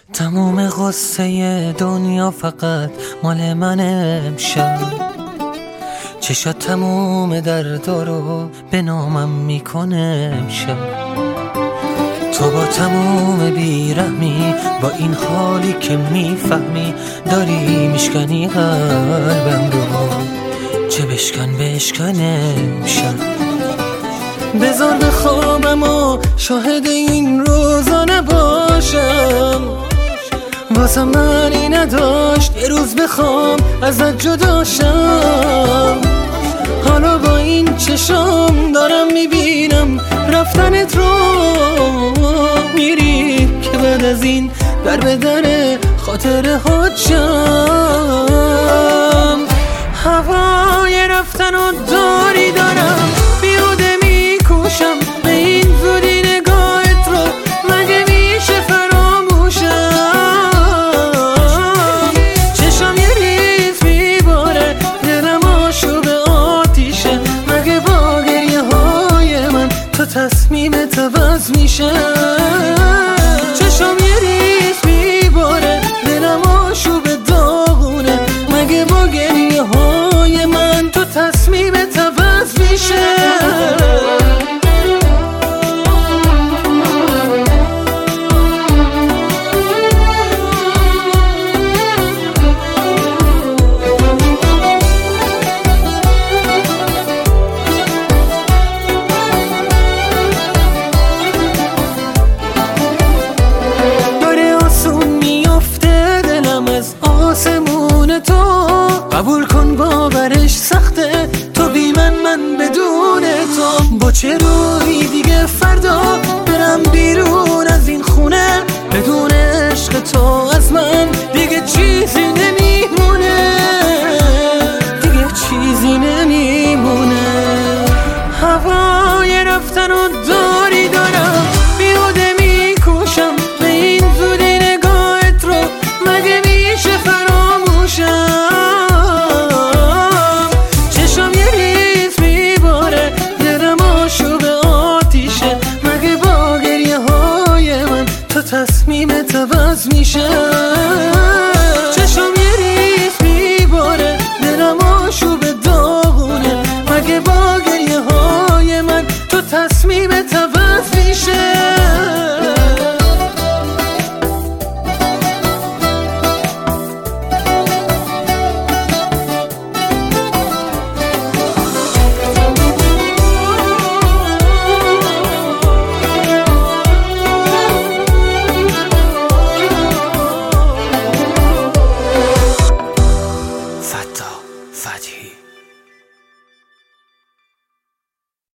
تموم غصه دنیا فقط مال من امشب. چشات تموم درد رو به نامم میکنه امشب. تو با تموم بیرحمی، با این حالی که میفهمی داری میشکنی قلبم رو. چه بشکن امشب. بذار بخوابم و شاهد این روزا نباشم. واسه معنی نداشت یه روز بخوام ازت جداشم. حالا با این چشام دارم میبینم رفتنت رو. میری که بعد از این در به در خاطره ها جم. هوای رفتن و داری دارم، بیهوده میکوشم به این زودی نگاهت رو. مگه میشه فراموشم؟ چشم یه ریز میباره، دلم آشوب آتیشه. مگه با گریه های من تو تصمیمت عوض میشه؟ چشم یه ریز میباره، دلم آشوب داغونه. مگه با گریه های من تو تصمیمت عوض میشه؟ قبول کن باورش سخته، تو بی من بدون تو. با چه روی دیگه فردا برم بیرون از این خونه؟ بدون عشق تو از من دیگه چیزی نمیمونه، دیگه چیزی نمیمونه. هوای رفتن و داری دارم، بیهوده میکوشم به این زودی نگاهت رو. مگه میشه فراموشم؟ تصمیمت عوض میشه؟ چشم یه ریز میباره، دلم آشوب داغونه. مگه با گریه های من تو تصمیمت عوض میشه؟